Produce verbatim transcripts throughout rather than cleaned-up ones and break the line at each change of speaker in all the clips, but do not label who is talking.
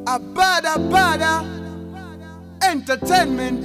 A bada bada entertainment.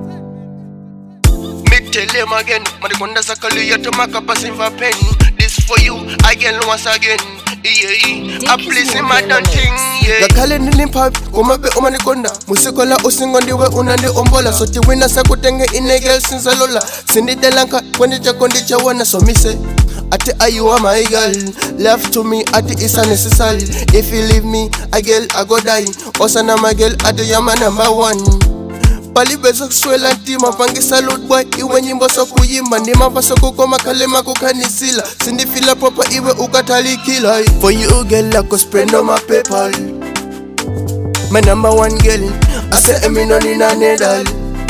Me tell them again, Mariconda Sakalia to make up a silver pen. This for you again once again. Yeah, I please him I don't think. Yeah.
Gakale nilimpa umabe umanikonda musikola usingondiwe unande ombola soti wina sakutenge inegel sinzalola sindidelanka kwendi chakondi chawana so me say ati are you are my girl love to me ati is unnecessary if you leave me a girl I go die osana my girl ati you my number one Palibezo swela ntima pangi salute boy iwe nyimbo so kuyimba ndima paso kukoma kalema kukanisila sindi fila proper iwe ukatali kila for you girl I go spend on my PayPal my number one girl I say me no need a needle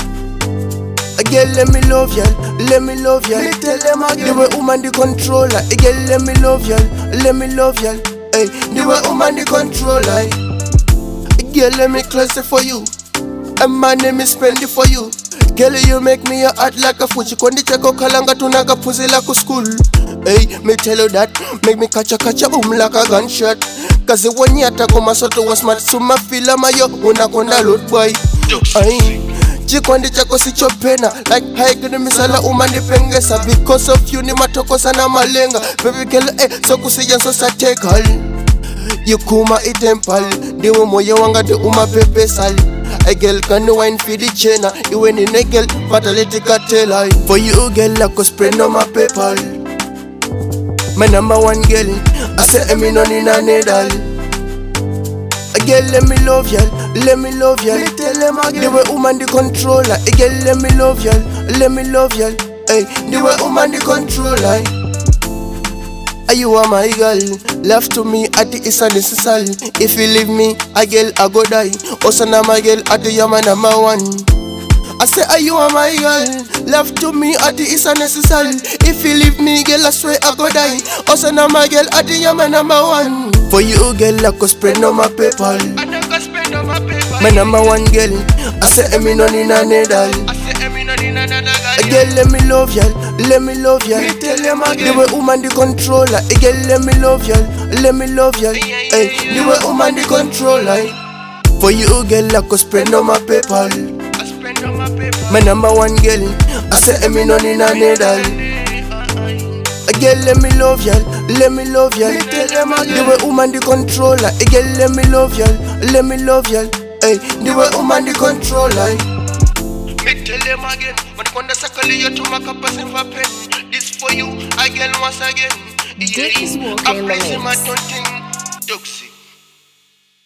a girl let me love ya let me love ya tell them again the way woman the controller a girl let me love ya let me love ya hey the way woman the controller a girl let me close it for you and my name is Spendi for you. Girl, you make me a heart like a fuji. Kondi chako kalanga tunaga pussy like a school. Hey, me tell you that. Make me catch a catch a boom like a gunshot. Cause the one yata koma soto was smart. So my feel my yo unakonda load boy. Hey, chikondi chako si chopena. Like high gonna misala umandi pengesa. Because of you ni matoko sana malenga. Baby girl, eh, so kusijan so sa take all. You kuma itempal. Diwe moye wanga de uma pepe sal. A girl can wine for the chain. You win in a girl, but a little tell I. For you, girl, I could spend on my PayPal. My number one girl, I say, I'm in on in a needle. A girl, let me love ya, let me love ya. Tell them again. The way woman the controller. A girl, let me love ya, let me love ya. Hey, the way woman the controller. You are my girl, love to me ati is unnecessary. If you leave me, a girl I go die. Osana my girl ati you my number one. I say you are my girl, love to me ati is unnecessary. If you leave me, girl I swear I go die. Osana my girl ati you my number one. For you girl I could spend on my PayPal.
I never spend on my paper.
My number one girl, I say I'm in on in a needle.
I say I'm in on in another guy.
A girl let me love ya, let me love ya.
Tell them
The
again.
way woman the controller. A girl let me love ya, let me love ya. Hey, the way woman the controller. For you girl I could spend on my PayPal.
I spend on my paper.
My number one girl, I say I'm in on in a needle. A girl let me love ya, let me love ya.
Tell them again.
The way woman the controller. A girl let me love ya, let me love ya. Hey, the way woman the controller.
Me tell them again, when Konda Sakalia to make up a silver pen. This for you again once again.
Dick is
Yeah,
walking
I place him
the
I don't think toxic.